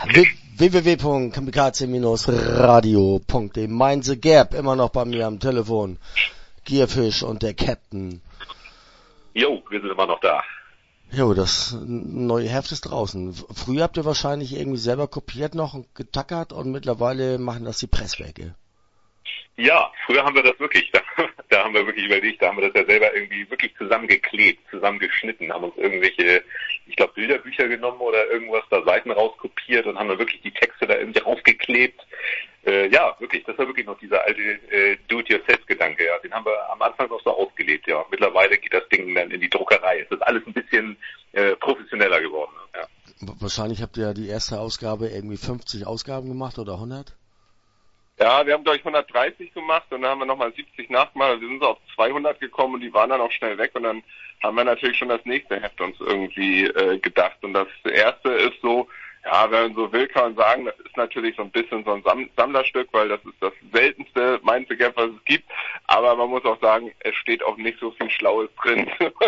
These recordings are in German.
www.kamikaze-radio.de. Mind the Gap, immer noch bei mir am Telefon. Gearfish und der Captain. Jo, wir sind immer noch da. Jo, das neue Heft ist draußen. Früher habt ihr wahrscheinlich irgendwie selber kopiert noch und getackert und mittlerweile machen das die Presswerke. Ja, früher haben wir das wirklich, da haben wir wirklich überlegt, da haben wir das ja selber irgendwie wirklich zusammengeklebt, zusammengeschnitten, haben uns irgendwelche, ich glaube, Bilderbücher genommen oder irgendwas, da Seiten rauskopiert und haben dann wirklich die Texte da irgendwie raufgeklebt. Ja, wirklich, das war wirklich noch dieser alte Do-it-yourself-Gedanke, ja, den haben wir am Anfang noch so ausgelebt, ja. Mittlerweile geht das Ding dann in die Druckerei. Es ist alles ein bisschen professioneller geworden, ja. Wahrscheinlich habt ihr ja die erste Ausgabe irgendwie 50 Ausgaben gemacht oder 100? Ja, wir haben, glaube ich, 130 gemacht und dann haben wir nochmal 70 nachgemacht. Also wir sind so auf 200 gekommen und die waren dann auch schnell weg und dann haben wir natürlich schon das nächste Heft uns irgendwie gedacht. Und das erste ist so, ja, wenn man so will, kann man sagen, das ist natürlich so ein bisschen so ein Sammlerstück, weil das ist das seltenste Mind the Gap, was es gibt. Aber man muss auch sagen, es steht auch nicht so viel Schlaues drin.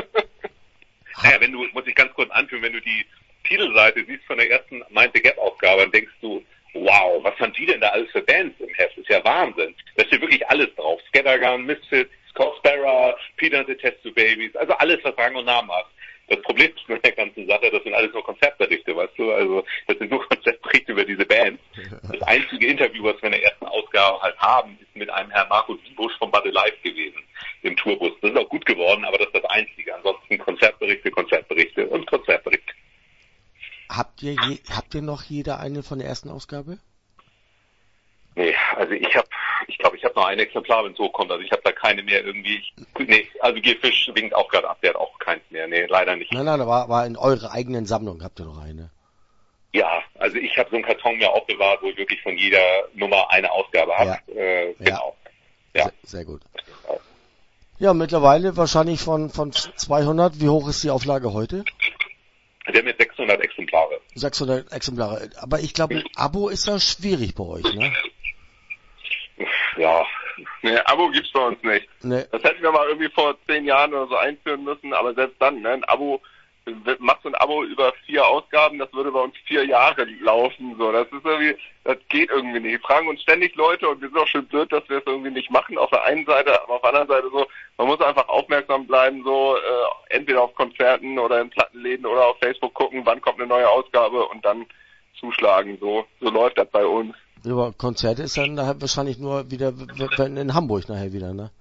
Naja, muss ich ganz kurz anführen, wenn du die Titelseite siehst von der ersten Mind the Gap Aufgabe, dann denkst du, wow, was haben die denn da alles für Bands im Heft? Das ist ja Wahnsinn. Da steht wirklich alles drauf. Scattergun, Misfits, Scott Sparrow, Peter and the Test Tube Babies, also alles, was Rang und Namen hat. Das Problem ist mit der ganzen Sache, das sind alles nur Konzertberichte, weißt du? Also das sind nur Konzertberichte über diese Bands. Das einzige Interview, was wir in der ersten Ausgabe halt haben, ist mit einem Herrn Markus Busch von Bud Alive gewesen, im Tourbus. Das ist auch gut geworden, aber das ist das Einzige. Ansonsten Konzertberichte und Konzertberichte. Habt ihr noch jeder eine von der ersten Ausgabe? Nee, also ich glaube, ich habe noch ein Exemplar, wenn es hochkommt. Also ich habe da keine mehr irgendwie. Also Gearfish winkt auch gerade ab, der hat auch keins mehr. Nee, leider nicht. Nein, da war in eurer eigenen Sammlung, habt ihr noch eine? Ja, also ich habe so einen Karton mir aufbewahrt, wo ich wirklich von jeder Nummer eine Ausgabe habe. Ja. Genau. Ja. Sehr gut. Ja, mittlerweile wahrscheinlich von 200. Wie hoch ist die Auflage heute? Wir haben jetzt 600 Exemplare. 600 Exemplare. Aber ich glaube, ein Abo ist da schwierig bei euch, ne? Ja. Nee, Abo gibt's bei uns nicht. Nee. Das hätten wir mal irgendwie vor 10 Jahren oder so einführen müssen, aber selbst dann, ne, ein Abo, machst du ein Abo über 4 Ausgaben, das würde bei uns 4 Jahre laufen, so. Das ist irgendwie, das geht irgendwie nicht. Die fragen uns ständig Leute und wir sind auch schon blöd, dass wir es irgendwie nicht machen, auf der einen Seite, aber auf der anderen Seite so, man muss einfach aufmerksam bleiben, so, entweder auf Konzerten oder in Plattenläden oder auf Facebook gucken, wann kommt eine neue Ausgabe und dann zuschlagen, so läuft das bei uns. Aber Konzerte ist dann da wahrscheinlich nur wieder in Hamburg nachher wieder, ne?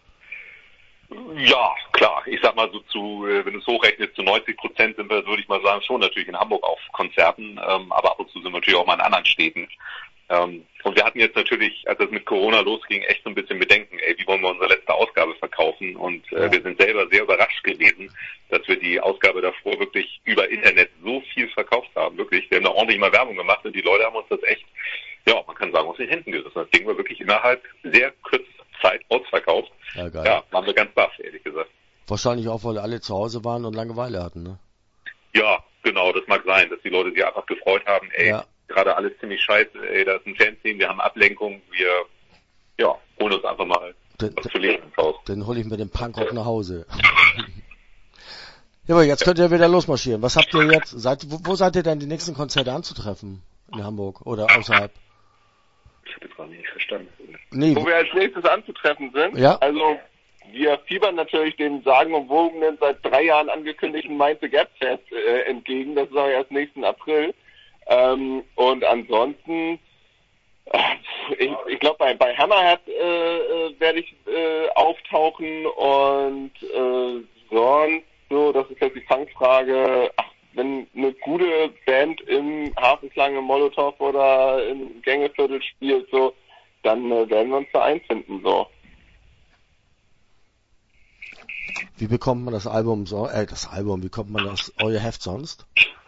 Ja, klar. Ich sag mal so wenn du es hochrechnest, zu 90% sind wir, würde ich mal sagen, schon natürlich in Hamburg auf Konzerten, aber ab und zu sind wir natürlich auch mal in anderen Städten. Und wir hatten jetzt natürlich, als es mit Corona losging, echt so ein bisschen Bedenken, wie wollen wir unsere letzte Ausgabe verkaufen? Und wir sind selber sehr überrascht gewesen, dass wir die Ausgabe davor wirklich über Internet so viel verkauft haben. Wirklich, wir haben da ordentlich mal Werbung gemacht und die Leute haben uns das echt, ja, man kann sagen, aus den Händen gerissen. Das Ding war wirklich innerhalb sehr kürzester Zeit ausverkauft. Ja, geil. Ja, waren wir ganz baff, ehrlich gesagt. Wahrscheinlich auch, weil alle zu Hause waren und Langeweile hatten, ne? Ja, genau, das mag sein, dass die Leute sich einfach gefreut haben, gerade alles ziemlich scheiße, da ist ein Fernsehen, wir haben Ablenkung, wir holen uns einfach mal was zu lesen ins Haus. Dann hole ich mir den Punkrock nach Hause. Ja, aber jetzt könnt ihr wieder losmarschieren. Was habt ihr jetzt? Wo seid ihr denn die nächsten Konzerte anzutreffen? In Hamburg oder außerhalb? Ich habe das gar nicht verstanden. Nee. Wo wir als nächstes anzutreffen sind? Ja. Also, wir fiebern natürlich dem sagenumwogenen, seit 3 Jahren angekündigten Mind the Gap Fest entgegen. Das ist aber erst nächsten April. Und ansonsten, ich glaube, bei Hammerhead werde ich auftauchen und sonst, so, das ist jetzt die Fangfrage, wenn eine gute Band im Hafenklang, im Molotow oder im Gängeviertel spielt, so, dann werden wir uns da einfinden, so. Wie bekommt man das Album wie kommt man euer Heft sonst?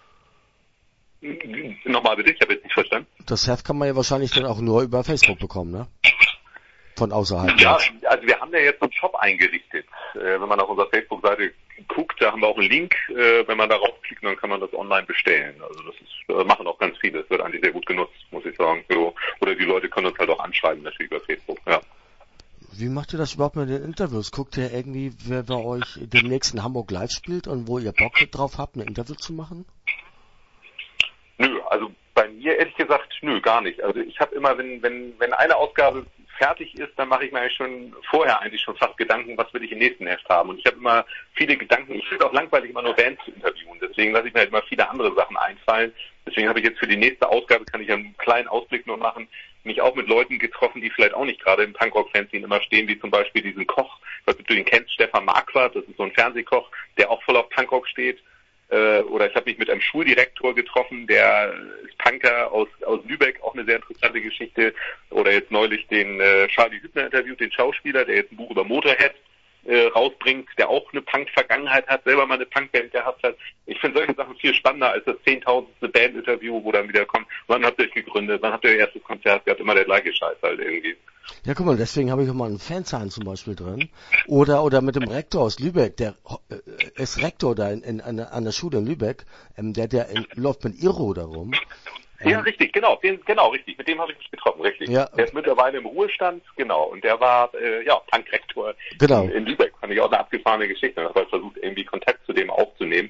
Nochmal bitte, ich habe jetzt nicht verstanden. Das Heft kann man ja wahrscheinlich dann auch nur über Facebook bekommen, ne? Von außerhalb. Ja, also wir haben ja jetzt einen Shop eingerichtet. Wenn man auf unserer Facebook-Seite guckt, da haben wir auch einen Link. Wenn man darauf klickt, dann kann man das online bestellen. Also das machen auch ganz viele. Das wird eigentlich sehr gut genutzt, muss ich sagen. So. Oder die Leute können uns halt auch anschreiben, natürlich über Facebook, ja. Wie macht ihr das überhaupt mit den Interviews? Guckt ihr irgendwie, wer bei euch demnächst in Hamburg live spielt und wo ihr Bock drauf habt, ein Interview zu machen? Nö, also bei mir ehrlich gesagt, nö, gar nicht. Also ich habe immer, wenn eine Ausgabe fertig ist, dann mache ich mir eigentlich schon fast Gedanken, was will ich im nächsten Heft haben. Und ich habe immer viele Gedanken. Ich finde es auch langweilig, immer nur Bands zu interviewen. Deswegen lasse ich mir halt immer viele andere Sachen einfallen. Deswegen habe ich jetzt für die nächste Ausgabe, kann ich einen kleinen Ausblick nur machen, mich auch mit Leuten getroffen, die vielleicht auch nicht gerade im Punkrock-Fanzine immer stehen, wie zum Beispiel diesen Koch, was du den kennst, Stefan Marquardt, das ist so ein Fernsehkoch, der auch voll auf Punkrock steht. Oder ich habe mich mit einem Schuldirektor getroffen, der ist Punker aus Lübeck, auch eine sehr interessante Geschichte. Oder jetzt neulich den Charlie Hübner interviewt, den Schauspieler, der jetzt ein Buch über Motorhead rausbringt, der auch eine Punk-Vergangenheit hat, selber mal eine Punkband gehabt hat. Ich finde solche Sachen viel spannender als das 10.000. Band-Interview, wo dann wieder kommt, wann habt ihr euch gegründet, wann habt ihr euer erstes Konzert gehabt, immer der gleiche Scheiß halt irgendwie. Ja, guck mal, deswegen habe ich auch mal einen Fansign zum Beispiel drin. Oder mit dem Rektor aus Lübeck, der ist Rektor da an der Schule in Lübeck, der läuft mit Iro da rum. Ja, richtig, genau, richtig. Mit dem habe ich mich getroffen, richtig. Ja. Der ist mittlerweile im Ruhestand, genau. Und der war, Punkrektor in Lübeck. Fand ich auch eine abgefahrene Geschichte. Ich habe versucht, irgendwie Kontakt zu dem aufzunehmen.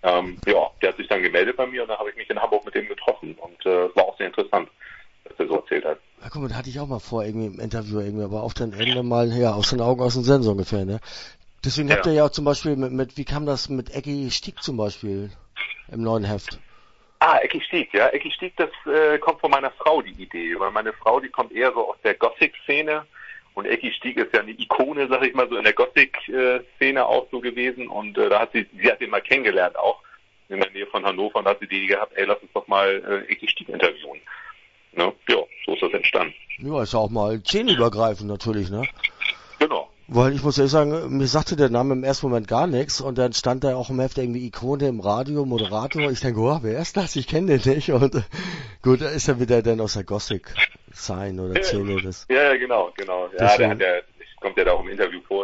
Der hat sich dann gemeldet bei mir und dann habe ich mich in Hamburg mit dem getroffen. Und es war auch sehr interessant, was er so erzählt hat. Ja, guck mal, da hatte ich auch mal vor, irgendwie im Interview, aber auf den Ende mal, aus den Augen, aus dem Sensor ungefähr, ne? Deswegen habt ihr ja auch zum Beispiel wie kam das mit Ecki Stieg zum Beispiel im neuen Heft? Ecki Stieg, ja. Ecki Stieg, das kommt von meiner Frau, die Idee. Weil meine Frau, die kommt eher so aus der Gothic-Szene. Und Ecki Stieg ist ja eine Ikone, sag ich mal, so in der Gothic-Szene auch so gewesen. Und da hat sie hat ihn mal kennengelernt, auch in der Nähe von Hannover. Und da hat sie die Idee gehabt, lass uns doch mal Ecki Stieg interviewen. Ne? Ja, so ist das entstanden. Ja, ist ja auch mal szenenübergreifend natürlich, ne? Genau. Weil ich muss ehrlich sagen, mir sagte der Name im ersten Moment gar nichts und dann stand da auch im Heft irgendwie Ikone im Radio, Moderator. Ich denke, wer ist das? Ich kenne den nicht. Und gut, da ist er wieder dann aus der Gothic-Sign oder Szene. Ja, genau. Ja, der kommt ja da auch im Interview vor,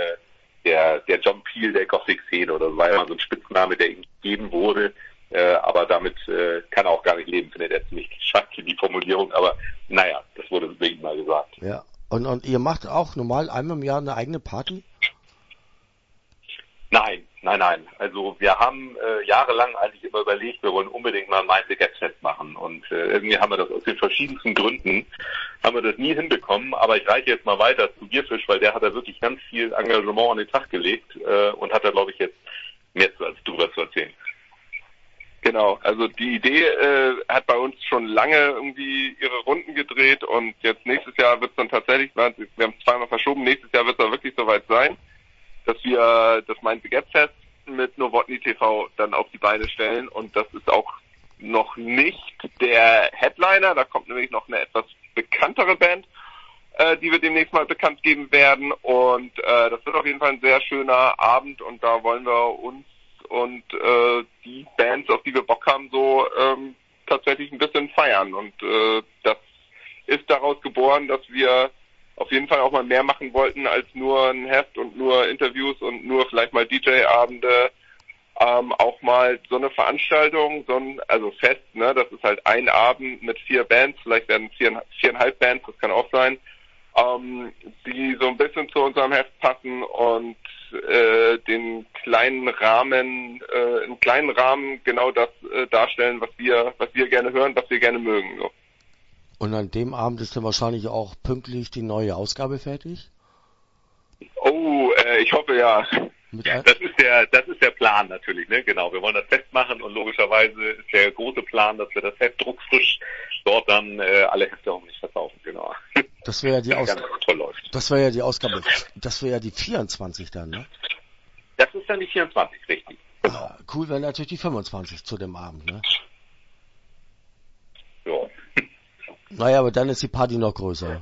der John Peel der Gothic-Szene oder so, war ja mal so ein Spitzname, der ihm gegeben wurde. Aber damit kann er auch gar nicht leben, findet er ziemlich schwach, die Formulierung. Aber naja, das wurde über ihn mal gesagt. Ja. Und ihr macht auch normal einmal im Jahr eine eigene Party? Nein. Also wir haben jahrelang eigentlich immer überlegt, wir wollen unbedingt mal ein Mind the Gap Fest machen. Und irgendwie haben wir das aus den verschiedensten Gründen, haben wir das nie hinbekommen. Aber ich reiche jetzt mal weiter zu Bierfisch, weil der hat da wirklich ganz viel Engagement an den Tag gelegt und hat da, glaube ich, jetzt mehr drüber zu erzählen. Genau, also die Idee hat bei uns schon lange irgendwie ihre Runden gedreht und jetzt nächstes Jahr wird es dann tatsächlich, wir haben es zweimal verschoben, nächstes Jahr wird es dann wirklich soweit sein, dass wir das Mind the Gap Fest mit Novotny TV dann auf die Beine stellen und das ist auch noch nicht der Headliner, da kommt nämlich noch eine etwas bekanntere Band, die wir demnächst mal bekannt geben werden und das wird auf jeden Fall ein sehr schöner Abend und da wollen wir uns und die Bands, auf die wir Bock haben, so tatsächlich ein bisschen feiern. Und das ist daraus geboren, dass wir auf jeden Fall auch mal mehr machen wollten als nur ein Heft und nur Interviews und nur vielleicht mal DJ-Abende. Auch mal so eine Veranstaltung, also Fest, ne, das ist halt ein Abend mit 4 Bands, vielleicht werden 4,5 Bands, das kann auch sein, die so ein bisschen zu unserem Heft passen und den kleinen Rahmen, im kleinen Rahmen genau das darstellen, was wir gerne hören, was wir gerne mögen. So. Und an dem Abend ist dann wahrscheinlich auch pünktlich die neue Ausgabe fertig? Oh, ich hoffe ja. Das ist der Plan natürlich, ne? Genau. Wir wollen das festmachen und logischerweise ist der große Plan, dass wir das Heft druckfrisch dort dann alle Hefte auch nicht verkaufen, genau. Das wäre ja die Ausgabe. Das wäre ja die Ausgabe. Das wäre ja die 24 dann, ne? Das ist dann die 24, richtig. Ah, cool wäre natürlich die 25 zu dem Abend, ne? Ja. Naja, aber dann ist die Party noch größer.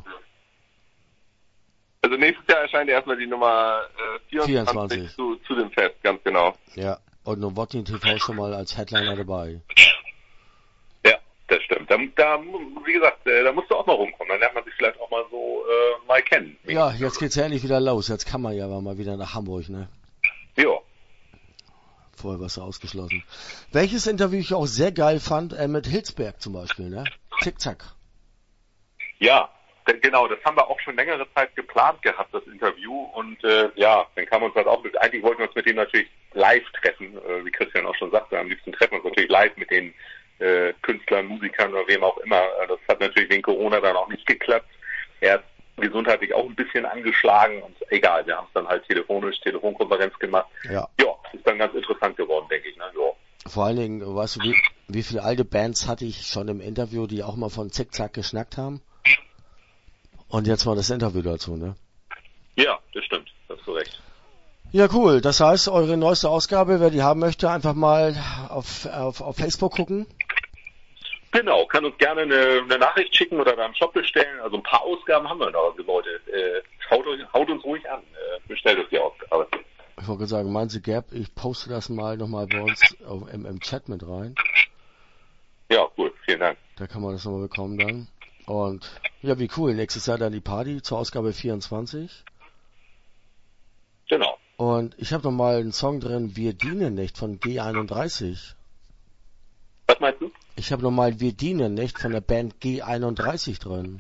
Also nächstes Jahr erscheint erstmal die Nummer 24 zu dem Fest, ganz genau. Ja, und Novotny TV schon mal als Headliner dabei. Ja, das stimmt. Da, wie gesagt, da musst du auch mal rumkommen. Dann lernt man sich vielleicht auch mal so mal kennen. Ja, jetzt geht's ja endlich wieder los. Jetzt kann man ja mal wieder nach Hamburg, ne? Ja. Vorher warst du ausgeschlossen. Welches Interview ich auch sehr geil fand, mit Hilsberg zum Beispiel, ne? Zickzack. Ja, genau, das haben wir auch schon längere Zeit geplant gehabt, das Interview. Und dann kam uns halt auch, eigentlich wollten wir uns mit denen natürlich live treffen, wie Christian auch schon sagte, am liebsten treffen wir uns natürlich live mit den Künstlern, Musikern oder wem auch immer. Das hat natürlich wegen Corona dann auch nicht geklappt. Er ist gesundheitlich auch ein bisschen angeschlagen und egal, wir haben es dann halt Telefonkonferenz gemacht. Ja. Ja, ist dann ganz interessant geworden, denke ich. Ne? Ja. Vor allen Dingen, weißt du, wie viele alte Bands hatte ich schon im Interview, die auch mal von Zickzack geschnackt haben? Und jetzt mal das Interview dazu, ne? Ja, das stimmt, da hast du recht. Ja, cool. Das heißt, eure neueste Ausgabe, wer die haben möchte, einfach mal auf Facebook gucken. Genau, kann uns gerne eine Nachricht schicken oder da im Shop bestellen. Also ein paar Ausgaben haben wir noch, also Leute. Haut uns ruhig an, bestellt uns die Ausgabe. Ich wollte sagen, meinen Sie Gap, ich poste das nochmal bei uns im Chat mit rein. Ja, cool, vielen Dank. Da kann man das nochmal bekommen dann. Und ja, wie cool. Nächstes Jahr dann die Party zur Ausgabe 24. Genau. Und ich habe nochmal einen Song drin, Wir dienen nicht von G31. Was meinst du? Ich habe nochmal Wir dienen nicht von der Band G31 drin.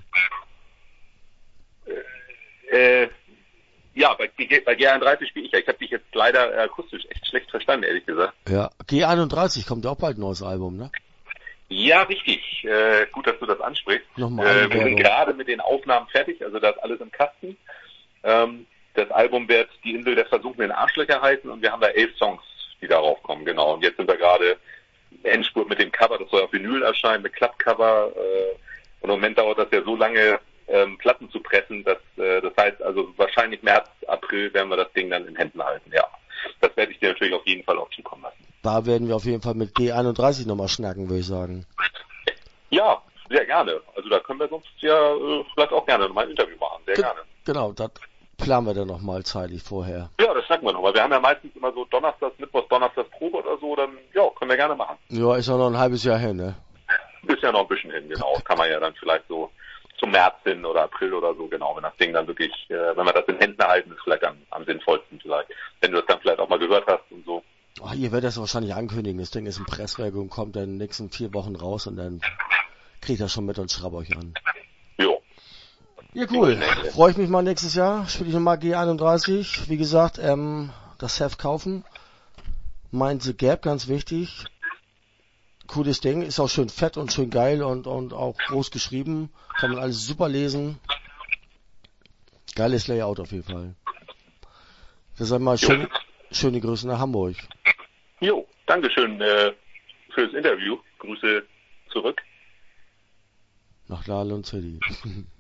Ja, bei G31 spiele ich ja. Ich habe dich jetzt leider akustisch echt schlecht verstanden, ehrlich gesagt. Ja, G31 kommt ja auch bald ein neues Album, ne? Ja, richtig. Gut, dass du das ansprichst. Nochmal wir sind gerade mit den Aufnahmen fertig, also da ist alles im Kasten. Das Album wird Die Insel der versunkenen Arschlöcher heißen und wir haben da 11 Songs, die darauf kommen, genau. Und jetzt sind wir gerade Endspurt mit dem Cover, das soll auf Vinyl erscheinen, mit Klappcover. Und im Moment dauert das ja so lange, Platten zu pressen, das heißt also wahrscheinlich März, April werden wir das Ding dann in Händen halten, ja. Das werde ich dir natürlich auf jeden Fall auch zukommen lassen. Da werden wir auf jeden Fall mit G31 nochmal schnacken, würde ich sagen. Ja, sehr gerne. Also da können wir sonst ja vielleicht auch gerne nochmal ein Interview machen, sehr gerne. Genau, das planen wir dann nochmal zeitlich vorher. Ja, das schnacken wir nochmal. Wir haben ja meistens immer so Mittwochs, Donnerstags Probe oder so, dann ja, können wir gerne machen. Ja, ist ja noch ein halbes Jahr hin, ne? Ist ja noch ein bisschen hin, genau. Kann man ja dann vielleicht so zum März hin oder April oder so, genau, wenn das Ding dann wirklich, wenn wir das in Händen halten, ist vielleicht am sinnvollsten vielleicht. Wenn du das dann vielleicht auch mal gehört hast und so. Oh, ihr werdet das wahrscheinlich ankündigen. Das Ding ist im Presswerk und kommt dann in den nächsten 4 Wochen raus und dann kriegt das schon mit und schreibe euch an. Jo. Ja, cool. Freue ich mich mal nächstes Jahr. Spiele ich nochmal G31. Wie gesagt, das Heft kaufen. Mind the Gap, ganz wichtig. Cooles Ding. Ist auch schön fett und schön geil und auch groß geschrieben. Kann man alles super lesen. Geiles Layout auf jeden Fall. Das sag mal schöne Grüße nach Hamburg. Jo, Dankeschön für das Interview. Grüße zurück. Nach La Lund City.